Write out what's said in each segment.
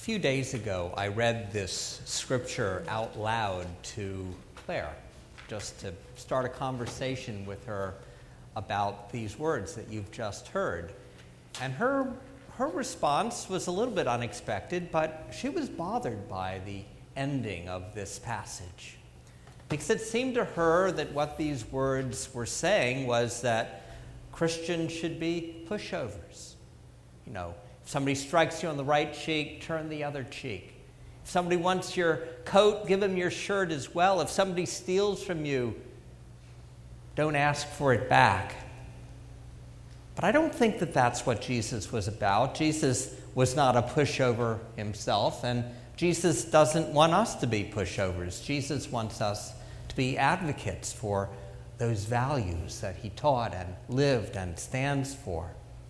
few days ago, I read this scripture out loud to Claire, just to start a conversation with her about these words that you've just heard. And her response was a little bit unexpected, but she was bothered by the ending of this passage. Because it seemed to her that what these words were saying was that Christians should be pushovers. You know, if somebody strikes you on the right cheek, turn the other cheek. If somebody wants your coat, give them your shirt as well. If somebody steals from you, don't ask for it back. But I don't think that that's what Jesus was about. Jesus was not a pushover himself, and Jesus doesn't want us to be pushovers. Jesus wants us to be advocates for those values that he taught and lived and stands for.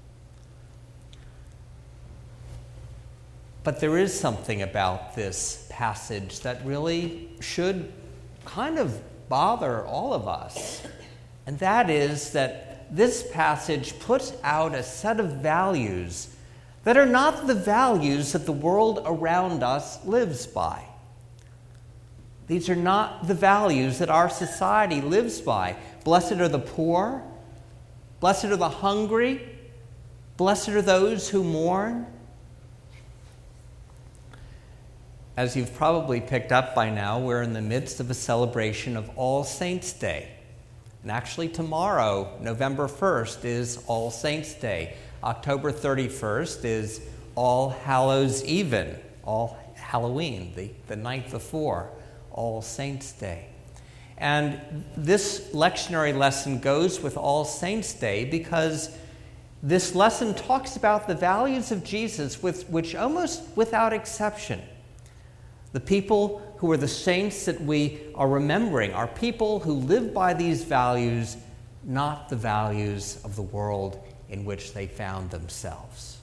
But there is something about this passage that really should kind of bother all of us. And that is that this passage puts out a set of values that are not the values that the world around us lives by. These are not the values that our society lives by. Blessed are the poor. Blessed are the hungry. Blessed are those who mourn. As you've probably picked up by now, we're in the midst of a celebration of All Saints' Day. And actually tomorrow, November 1st, is All Saints' Day. October 31st is All Hallows Even, All Halloween, the night before All Saints' Day. And this lectionary lesson goes with All Saints' Day because this lesson talks about the values of Jesus, which almost without exception, the people who are the saints that we are remembering are people who live by these values, not the values of the world in which they found themselves.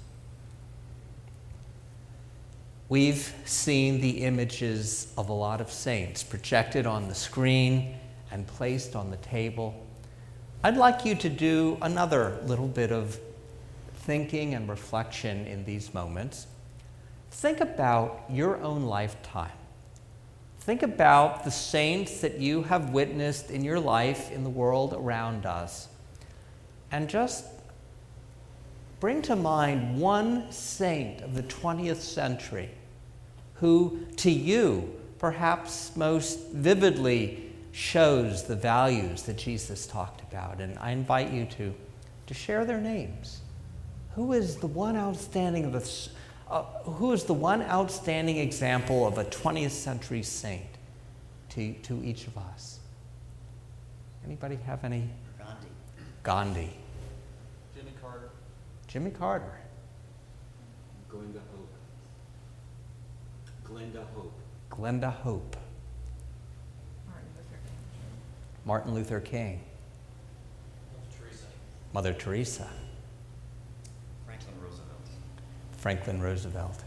We've seen the images of a lot of saints projected on the screen and placed on the table. I'd like you to do another little bit of thinking and reflection in these moments. Think about your own lifetime. Think about the saints that you have witnessed in your life, in the world around us, and just bring to mind one saint of the 20th century who, to you, perhaps most vividly shows the values that Jesus talked about. And I invite you to share their names. Who is the one outstanding example of a 20th century saint to each of us? Anybody have any? Gandhi. Jimmy Carter. Glenda Hope. Martin Luther King. Mother Teresa. Franklin Roosevelt.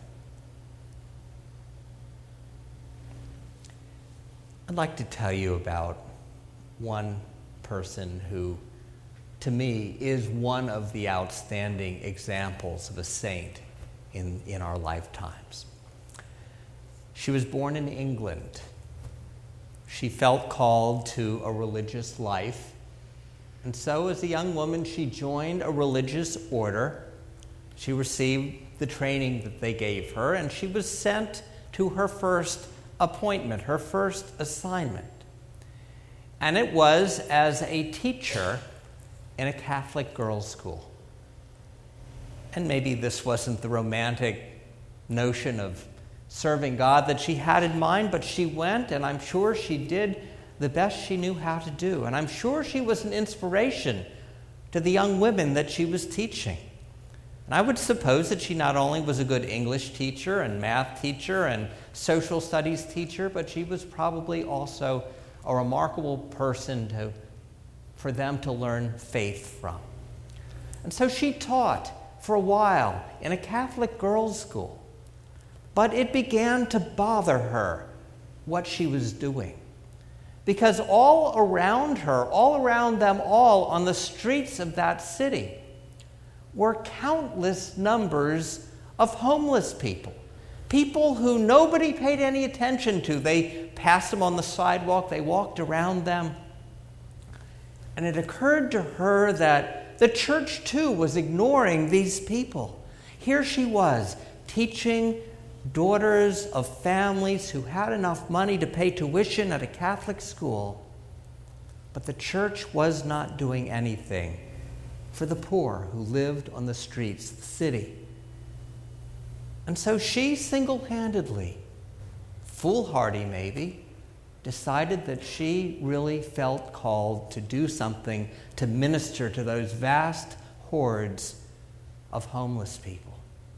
I'd like to tell you about one person who, to me, is one of the outstanding examples of a saint in our lifetimes. She was born in England. She felt called to a religious life, and so as a young woman, she joined a religious order. She received the training that they gave her, and she was sent to her first appointment, her first assignment. And it was as a teacher in a Catholic girls' school. And maybe this wasn't the romantic notion of serving God that she had in mind, but she went, and I'm sure she did the best she knew how to do. And I'm sure she was an inspiration to the young women that she was teaching. And I would suppose that she not only was a good English teacher and math teacher and social studies teacher, but she was probably also a remarkable person for them to learn faith from. And so she taught for a while in a Catholic girls' school. But it began to bother her what she was doing. Because all around her, all around them all on the streets of that city, were countless numbers of homeless people, people who nobody paid any attention to. They passed them on the sidewalk, they walked around them. And it occurred to her that the church too was ignoring these people. Here she was, teaching daughters of families who had enough money to pay tuition at a Catholic school, but the church was not doing anything for the poor who lived on the streets of the city. And so she single-handedly, foolhardy maybe, decided that she really felt called to do something to minister to those vast hordes of homeless people.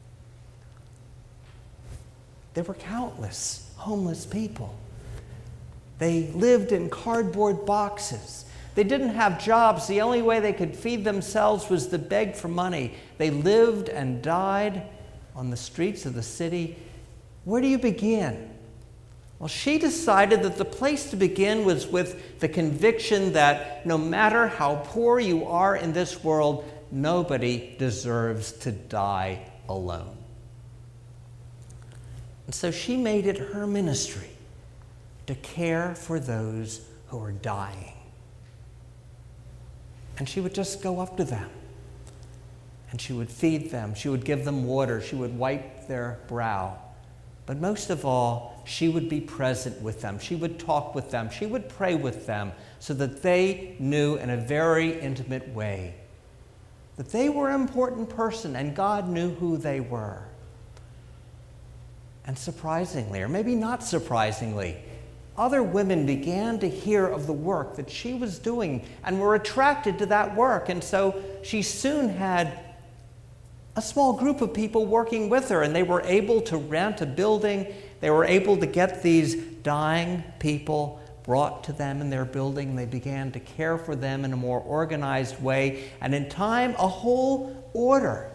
There were countless homeless people. They lived in cardboard boxes. They didn't have jobs. The only way they could feed themselves was to beg for money. They lived and died on the streets of the city. Where do you begin? Well, she decided that the place to begin was with the conviction that no matter how poor you are in this world, nobody deserves to die alone. And so she made it her ministry to care for those who are dying. And she would just go up to them, and she would feed them, she would give them water, she would wipe their brow. But most of all, she would be present with them. She would talk with them. She would pray with them so that they knew in a very intimate way that they were an important person and God knew who they were. And surprisingly, or maybe not surprisingly, other women began to hear of the work that she was doing and were attracted to that work. And so she soon had a small group of people working with her, and they were able to rent a building. They were able to get these dying people brought to them in their building. They began to care for them in a more organized way. And in time, a whole order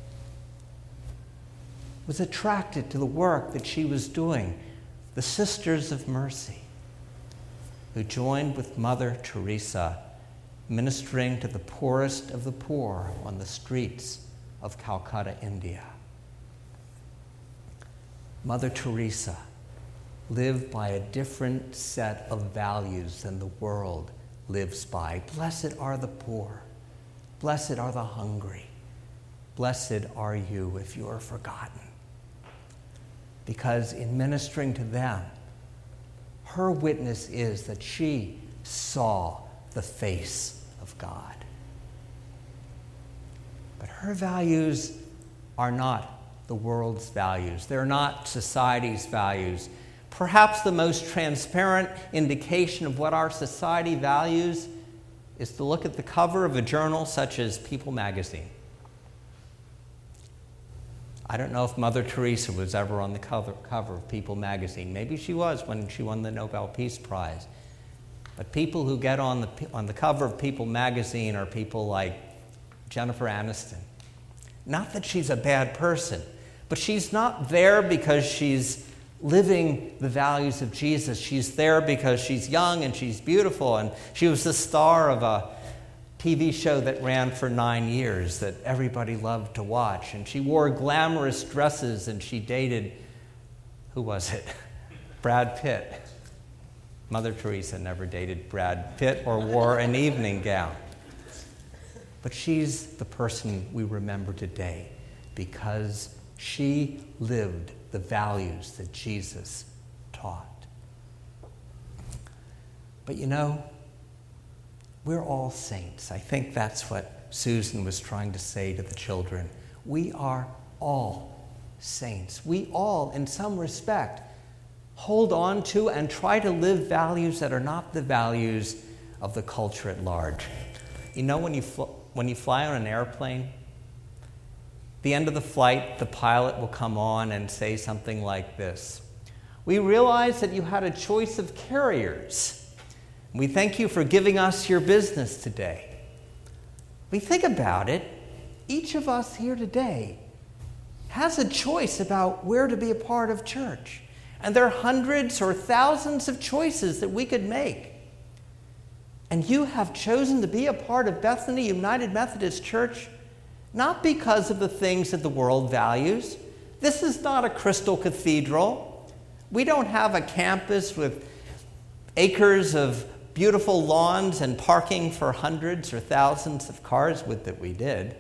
was attracted to the work that she was doing. The Sisters of Mercy, who joined with Mother Teresa, ministering to the poorest of the poor on the streets of Calcutta, India. Mother Teresa lived by a different set of values than the world lives by. Blessed are the poor. Blessed are the hungry. Blessed are you if you are forgotten. Because in ministering to them, her witness is that she saw the face of God. But her values are not the world's values. They're not society's values. Perhaps the most transparent indication of what our society values is to look at the cover of a journal such as People magazine. I don't know if Mother Teresa was ever on the cover of People magazine. Maybe she was when she won the Nobel Peace Prize. But people who get on the cover of People magazine are people like Jennifer Aniston. Not that she's a bad person, but she's not there because she's living the values of Jesus. She's there because she's young and she's beautiful, and she was the star of a TV show that ran for 9 years that everybody loved to watch. And she wore glamorous dresses, and she dated, who was it? Brad Pitt. Mother Teresa never dated Brad Pitt or wore an evening gown. But she's the person we remember today because she lived the values that Jesus taught. But you know, we're all saints. I think that's what Susan was trying to say to the children. We are all saints. We all, in some respect, hold on to and try to live values that are not the values of the culture at large. You know, when you fly on an airplane, the end of the flight, the pilot will come on and say something like this: "We realize that you had a choice of carriers. We thank you for giving us your business today." We think about it, each of us here today has a choice about where to be a part of church. And there are hundreds or thousands of choices that we could make. And you have chosen to be a part of Bethany United Methodist Church not because of the things that the world values. This is not a crystal cathedral. We don't have a campus with acres of beautiful lawns and parking for hundreds or thousands of cars. Would that we did.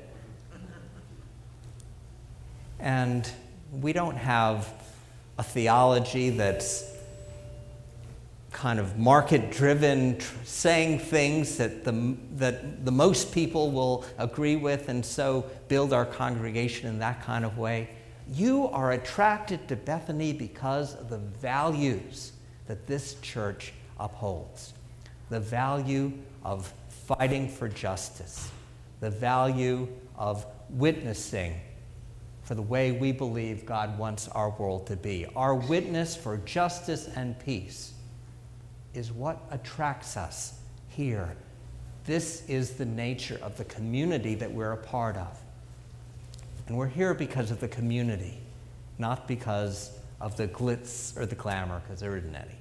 And we don't have a theology that's kind of market-driven, saying things that the most people will agree with, and so build our congregation in that kind of way. You are attracted to Bethany because of the values that this church upholds. The value of fighting for justice, the value of witnessing for the way we believe God wants our world to be. Our witness for justice and peace is what attracts us here. This is the nature of the community that we're a part of. And we're here because of the community, not because of the glitz or the glamour, because there isn't any.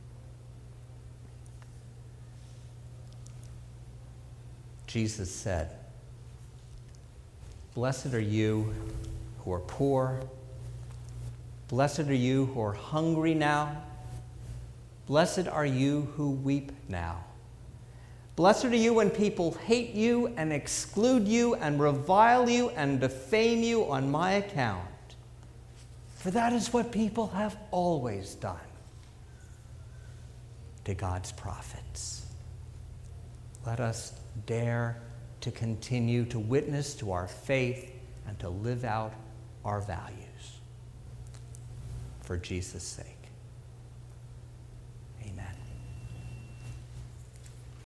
Jesus said, "Blessed are you who are poor. Blessed are you who are hungry now. Blessed are you who weep now. Blessed are you when people hate you and exclude you and revile you and defame you on my account. For that is what people have always done to God's prophets." Let us dare to continue to witness to our faith and to live out our values for Jesus' sake.